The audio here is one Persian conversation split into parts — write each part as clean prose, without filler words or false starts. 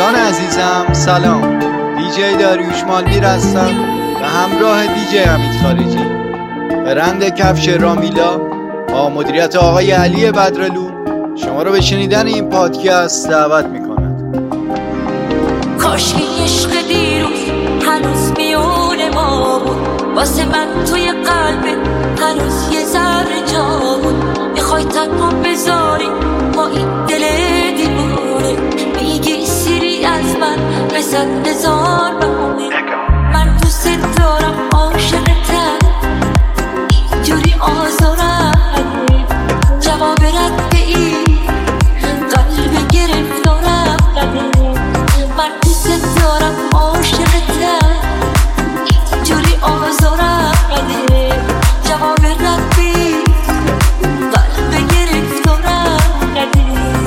دوستان عزیزم سلام، دیجی داریوش مالمیر هستم و همراه دیجی حمید خارجی. برند کفش رامیلا با مدیریت آقای علی بدرلو شما رو به شنیدن این پادکست دعوت میکند. کاش که عشق دیروز هنوز میون ما بود، واسه من توی قلبت هنوز یه ذره جا بود. میخوای تنها بذاری با این دل دیوونه، میگی سیری از من بزن هزار بهونه. من دوست دارم عاشقتم، اینجوری آزارم جواب رد به این قلب گرفتارم نده. من دوست دارم عاشقتم، اینجوری آزارم نده. جواب رد به این قلب گرفتارم نده.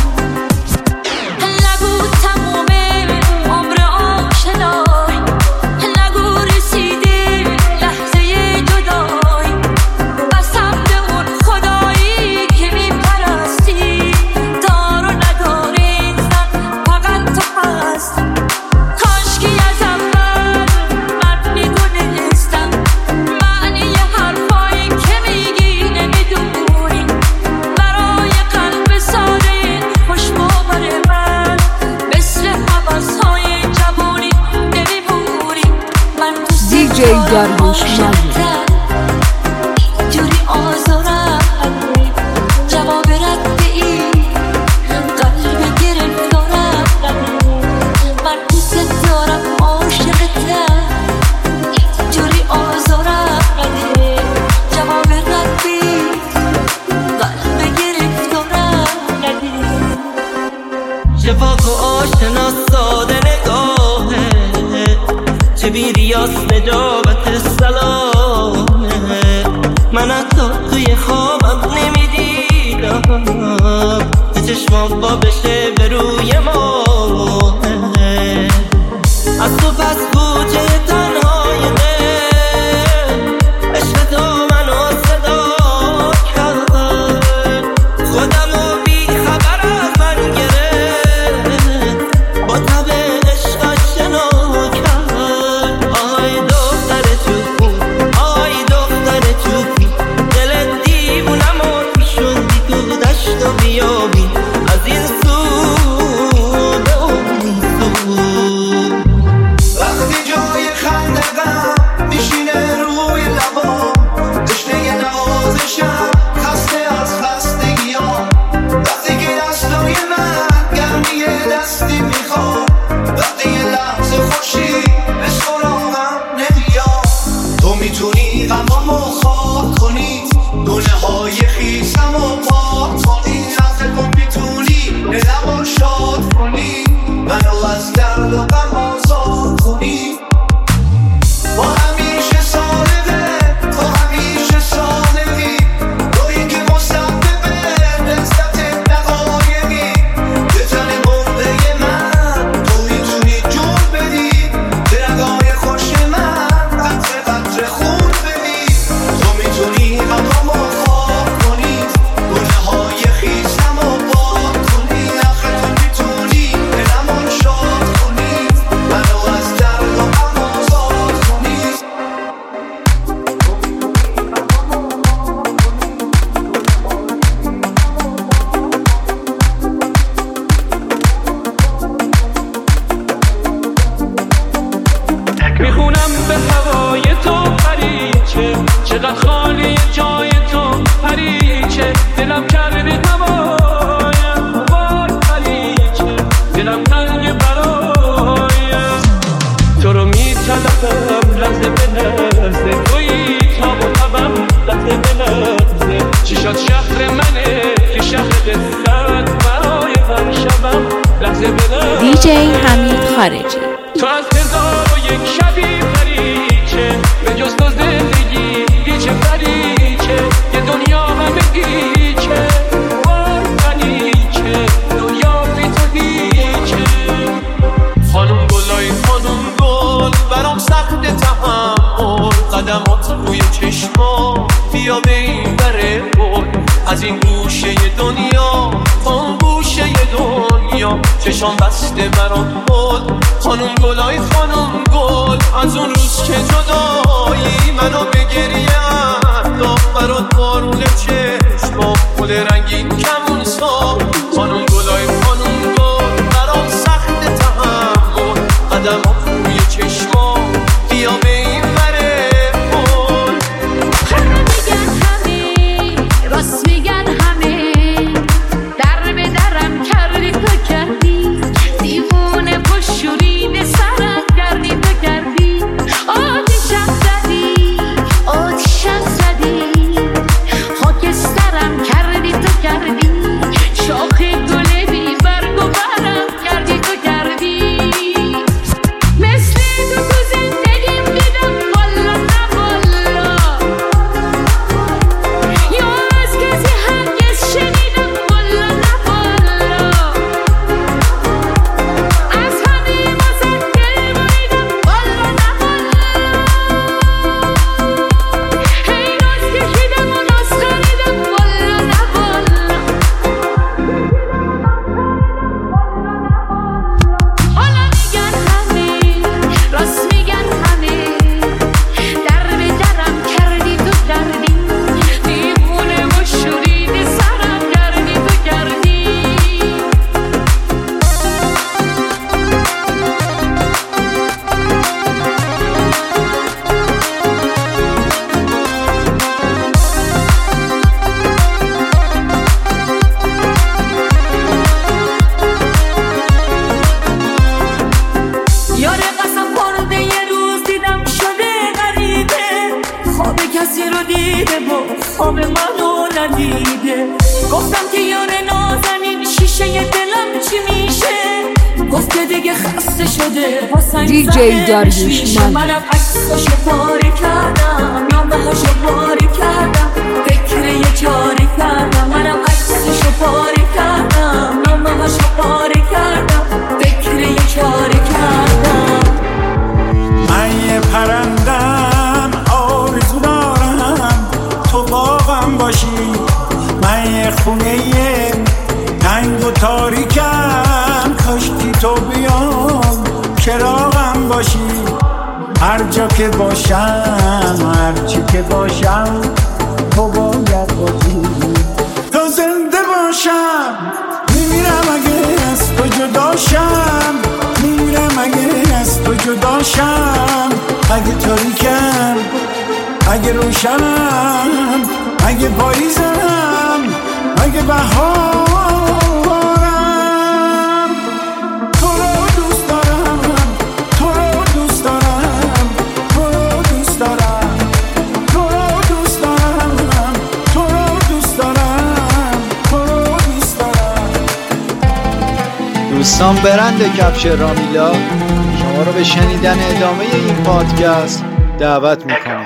نگو تمومه عمر آشنایی، نگو رسیده لحظه جدایی. قسم به اون خدایی که میپرستی، دار و نداری زن فقط تو هست. کاش که از اول من میدونستم معنی حرفایی که میگی نمیدونی. برای قلب ساده خوشباور من مثل حوضهای جوانی نمیمونی. من دوست دیجی دارم داریوش مالمیر. اینجوری آزارم نده. جواب رد به این قلب گرفتارم نده. من دوست دارم عاشقتم، اینجوری آزارم نده. جواب رد به این قلب گرفتارم نده. شفاف و آشنا ساده نگاهه، چه بیریاس نجابت سلامه. من حتی توی خوابم نمیدیدم که چشمام با بشه به روی ماه. از تو پس کوچه تنهای دل، عشق تو منو صدا کرد. خودمو بی خبر از من گرفت، با تب عشق آشنا کرد. آهای دختر چوبون، آهای دختر چوبی، دل دیوونمو شدی تو دشت و بیابی، از این سو به اون سو. وقتی جای خندقم میشینه روی لبام، تشنه نوازشم خسته از خستگیام. وقتی که دستای من گرمی دستی میخواد، وقتی یه لحظه خوشی به سراغم نمیاد. تو میتونی غمامو خواب کنی، دونه های خیسمو پاک کنی. نفت کن میتونی دلمو شاد کنی، منو از درد و غم آزاد کنی. با همیشه صادقه، تو همیشه صادقی، تویی که مسبب لذت دقایقی. به تن مرده من تو میتونی جون بدی، به رگای خوش من قطره قطره خون بدی. تو میتونی غمامو خواب کنی، گونه های خیسمو پاک کنی. آخه تو میتونی دلمو شاد کنی، منو از درد و غم آزاد کنی. میخونم به هوای تو پریچه، چقدر خالی جای تو پریچه. دلم کرده هوایم وای پریچه، دلم تنگ برایم. تو رو میطلبم لحظه به لحظه، تویی تاب و تبم لحظه به لحظه. چشات شهر منه که شهر قصت، برای هر شبم لحظه به لحظه. دیجی حمید خارجی. تو از 1001 شبی پریچه، به جز تو زندگی هیچ پریچه. یه دنیا همه گیچه، وای پریچه، دنیا بی تو هیچه. خانم گلای خانم گل، برام سخت تحمل. قدمات روی چشما، بیا به این بره گل. از این گوشه دنیا تا اون گوشه دنیا، دنیا چشام بسته برام بود. خانم گلای خانم گل، از اون روز که جدایی منو به گریه انداخت، برات بارون چشما گل رنگین کمون سا. خانم گلای خانم گل برام سخت تحمل، قدم ها روی چشما بیا به این وره کن. همه میگن همه راست میگن همه، در به درم کردی تو کردی، دیوونه پشورین سرم کردی تو کردی. آتیشم زدی آتیشم زدی، خاکسترم کردی تو کردی، شاخ گل بی برگ و برم کردی تو کردی. مثل تو زندگیم دیدم والا نه والا، یا از کسی هرگز شنیدم والا نه والا، از همه واسه دل بریدم والا نه والا. هی ناز کشیدم و ناز خریدم والا نه والا. حالا میگن همه راست میگن همه، در به درم کردی تو کردی، دیوونه و شورید سرم کردی تو کردی. یار قسم خورده یه روز دیدم شده غریبه، خواب کسی رو دیده و خواب منو ندیده. گفتم که یار نازنین شیشه دلم چی میشه، گفت که دیگه خسته شده واسه DJ داریوش من. منم عکساشو پاره کردم، نامه‌هاشو پاره کردم، فکر یه چاره کردم. منم عکساشو پاره کردم، نامه‌هاشو پاره کردم، فکر یه چاره کردم. من یه پرندم آرزو دارم تو باغم باشی، من یه خونه تنگ و تاریکم کاشکی تو بیام چراغم باشی. هر جا که باشم هر چی که باشم تو باید باشی. تو زنده باشم میمیرم اگه از تو جداشم، میمیرم اگه از تو جداشم. اگه تاریکم اگه روشنم، اگه پاییزم اگه بهارم، تو رو دوست دارم، تو رو دوست دارم، تو رو دوست دارم، تو رو دوست دارم، تو رو دوست دارم، تو رو دوست دارم. دوستان برند کفش رامیلا شما رو به شنیدن ادامه این پادکست دعوت میکنم.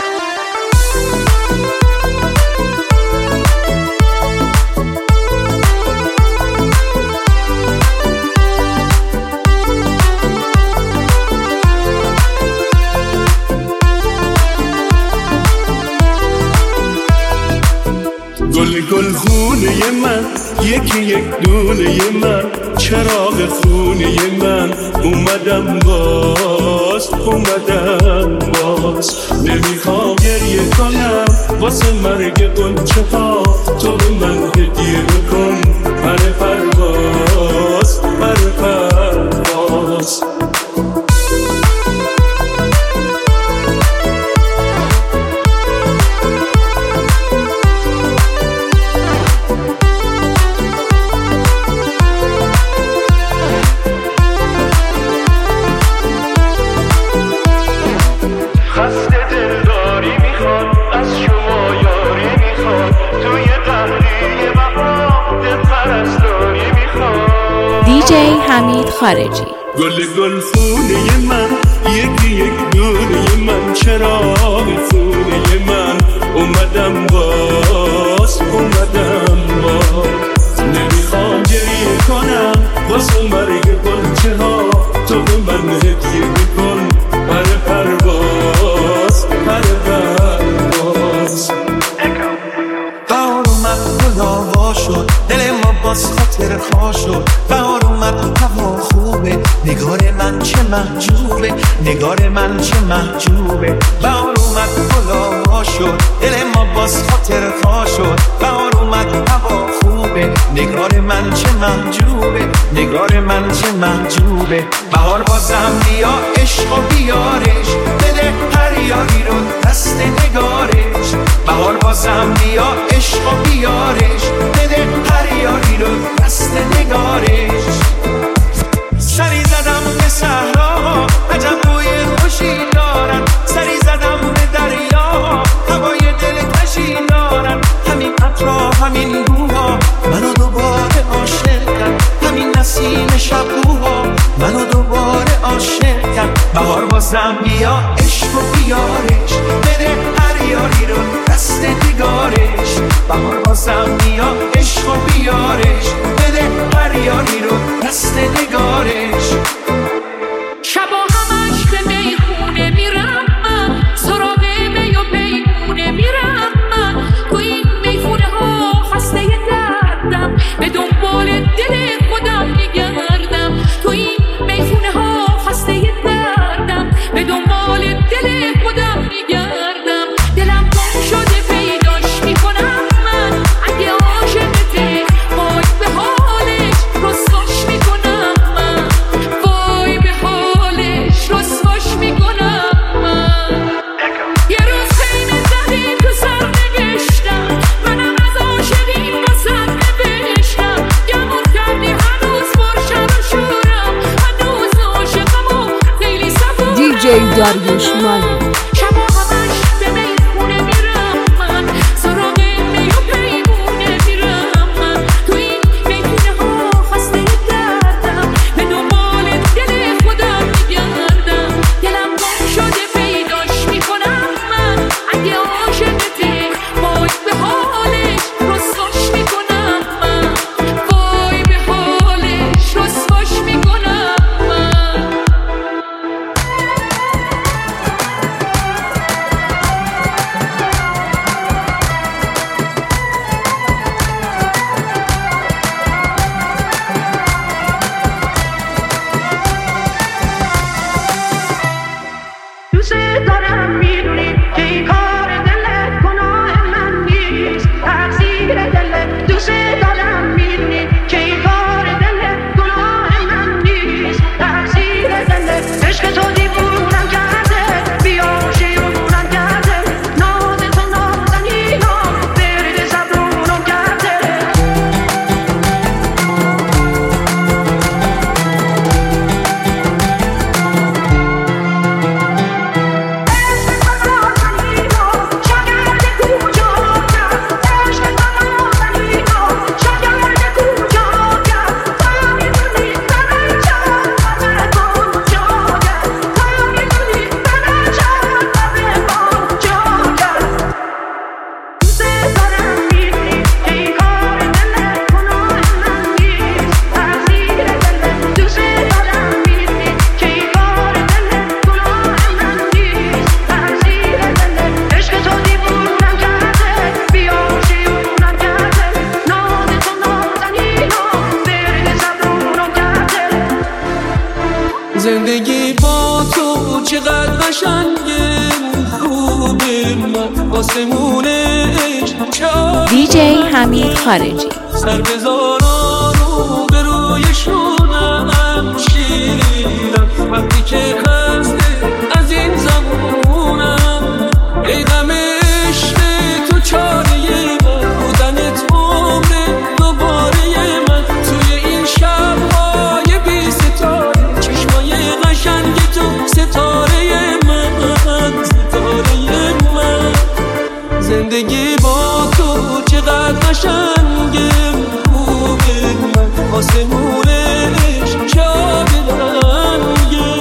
گل خونه من یکی یک دونه من، چراغ خونه من اومدم باز، اومدم باز. نمیخوام گریه کنم واسه مرگ قنچه ها، تو به من هدیه کن پر پرواز، پر پرواز. DJ حمید خارجی. گل خونه من یکی یک دونه من، چراغ خونه من اومدم باز، اومدم باز. نمیخوام گریه کنم واسه مرگ قنچه ها، تو به من هدیه کن پر پرواز، پر پرواز. بهار اومد گل آوا شد، دل ما باز خاطر خواه شد. بهار اومد نگار من چه محجوبه. بهار اومد گلا شد دل ما باز خاطر خوا شد. بهار اومد هوا خوبه نگار من چه محجوبه. نگار من چه محجوبه. بهار بازم بیا عشق و بیارش بده هر یاری رو دست نگارش. بهار بازم بیا عشق و بیارش بده هر یاری رو دست نگارش. سری زدم به صحرا عجب بوی خوشی دارن. سری زدم به دریا هوای دلکشی دارن. همین عطرها همین بوها منو دوباره عاشق کرد. همین نسیم شبوها منو دوباره عاشق کرد. بهار بازم بیا عشق و بیارش بده هر یاری رو دست نگارش. بهار بازم بیا عشق و بیارش بده هر یاری رو دست نگارش. شبا همش به میخونه میرم من، سراغ می و پیمونه میرم من. تو این میخونه ها خسته دردم، به دنبال دل خودم میگردم. تو این میخونه ها خسته دردم، به دنبال دل خودم میگردم. دلم گم شده پیداش میکنم من، اگه عاشقته وای به حالش رسواش میکنم من. وای به حالش رسواش میکنم من. یه روز خیلی زدی تو سر نگشتم، منم از عاشقی واسه نوشتم. گمون کردی هنوز برشم و شورم، هنوز عاشقم و خیلی صبورم. DJ داریوش مالی. شبا همش به میخونه میرم من، سراغ می و پیمونه میرم من. تو این میخونه ها خسته دردم، به دنبال دل خودم میگردم. دلم گم شده پیداش میکنم من، اگه عاشقته وای به حالش رسواش میکنم من. وای به حالش رسواش میکنم من. دوست دارم میدونی که این کار دلت گناه من نیست، تقصیر دلت. دوست دارم میدونی که این کار دلت گناه من نیست، تقصیر دلت. عشق تو دیوونم کرده، بیاشیونم کرده، ناز تو نازنینا برد زبونم کرده. زندگی با تو چقدر قشنگه، خوبه من آسمونه DJ حمید خارجی. سر بذارا رو به رویشونم شیرم، وقتی که خسته از این زمونم. ای غم عشق تو چاره من، بودنت عمره دوباره من. توی این شب‌های بی ستاره، چشمای قشنگ تو ستاره من، ستاره من. زندگی با تو چقدر قشنگه، خوبه من آسمونش شب رنگه.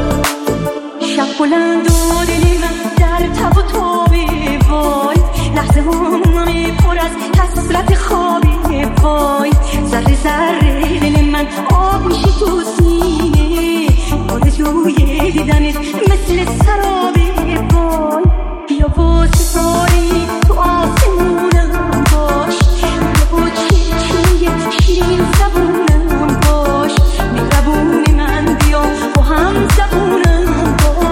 شب بلند و دلی من در تب و تابی وای، لحظه همه پر از حسرت خوابی وای. ذره ذره دل من آب میشه تو سینه، آرزوی دیدنت مثل سرابی وای. بیا با ستاره تو آسمونم باش، بیا با چشمه شیرین زبونم باش. مهربون من بیا با هم زبونم باش.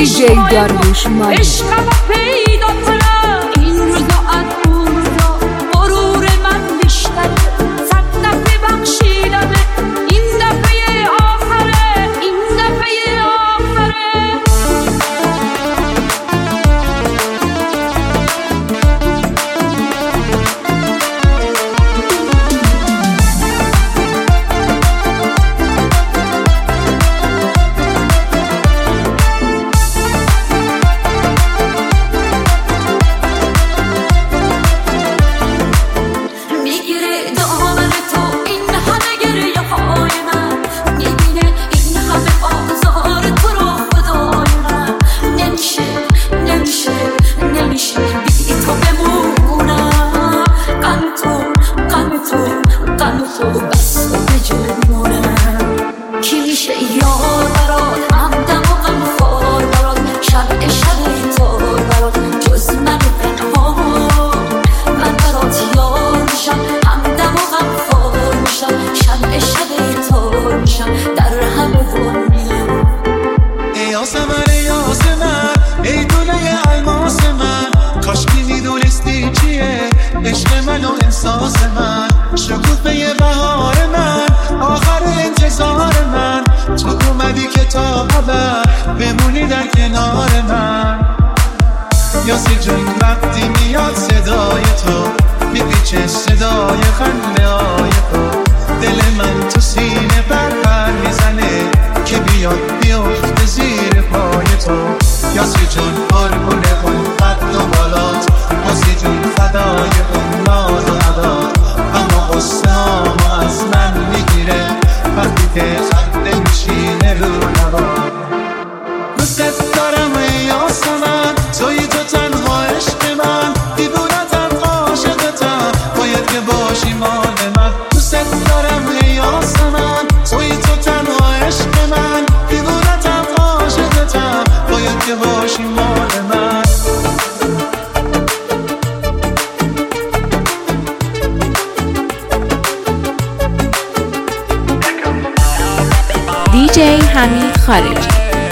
دیجی داریوش مالی. عشقم پیدا کنم این روزا از اون روزا غرور من بیشتره 100 دفعه بخشیدمه این دفعه آخره این دفعه آخره بمونی در کنار من یاسر جون وقتی میاد صدای تو میپیچه صدای خنده های تو دل من تو سینه پر میزنه که بیاد بیفته زیر پای تو یاسر جون قربونه اون قد و بالات یاسر جون فدای اون ناز و عداد اما قصه هامو از من میگیره وقتی که خنده میشینه رو نباد دوست دارم ای آسمان توی تو تنها عشق من دیوونتم عاشقتم باید که باشی مال من دوست دارم ای آسمان توی تو تنها عشق من دیوونتم عاشقتم باید که باشی مال من دیجی حمید خارجی.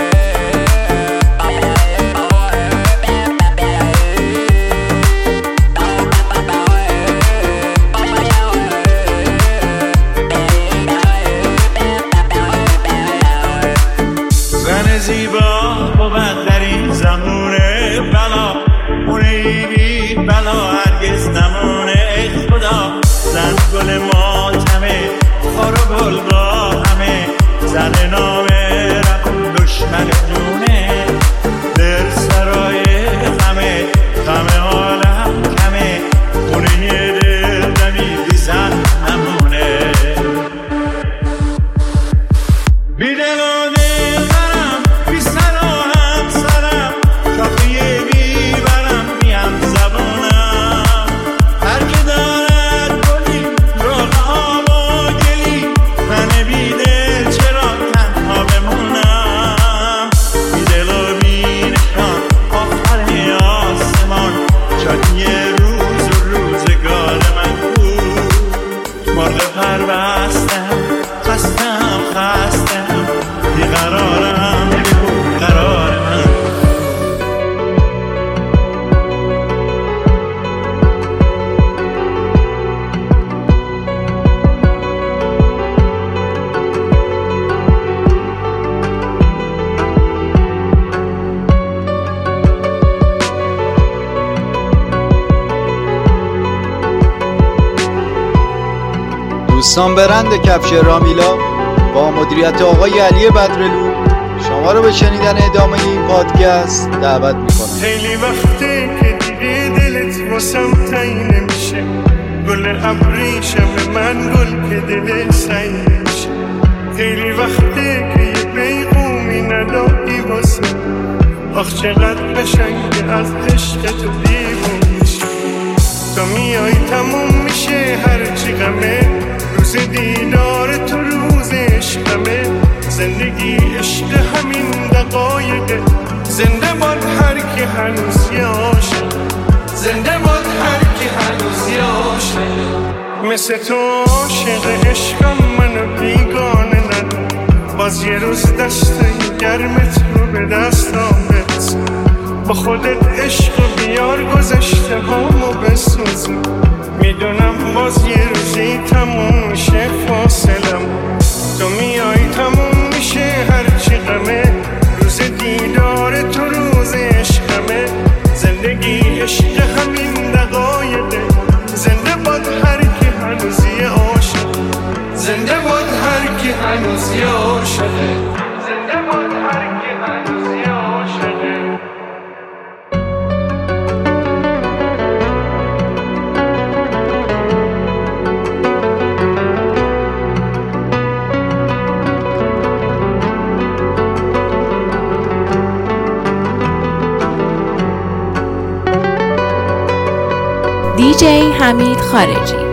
زن زیبا بود در این زمونه بلا اونه بی بلا هرگز نمونه ای خدا زن گل ماتمه خار و بلغا همه زن نامه رقم دشمن جونه در سرای همه همه عالم کمه اونه یه دل نمیدی زن نمونه بیدلانه دوستان برند کفش رامیلا با مدیریت آقای علی بدرلو شما رو به شنیدن ادامه این پادکست دعوت میکنم. خیلی وقته که دیگه دلت واسم تعیین نمیشه گل ابریشم من گل که دل سعی نمیشه خیلی وقته که یه پیغومی نداری واسه آخ چقدر قشنگه از عشق تو دیوون میشه تا میای تموم میشه هرچی غمه روز دیدار تو روز عشقمه زندگی عشق همین دقایقه زنده باد هر کی هنوز یه عاشق زنده باد هر کی هنوز یه عاشق مثل تو عاشق عشقم منو بیگانه ندار باز یه روز دستای گرمت رو به دستام بده با خودت عشق بیار گذشته هامو بسوزون. میدونم باز یه روزی تموم میشه فاصلم، تو میای تموم میشه هرچی غمه. روز دیدار تو روز عشقمه، زندگی عشق همین دقایقه. زنده باد هر کی هنوزی عاشق، زنده باد هر کی هنوزی عاشقه، زنده باد هر کی هنوزی عاشقه. DJ حمید خارجی.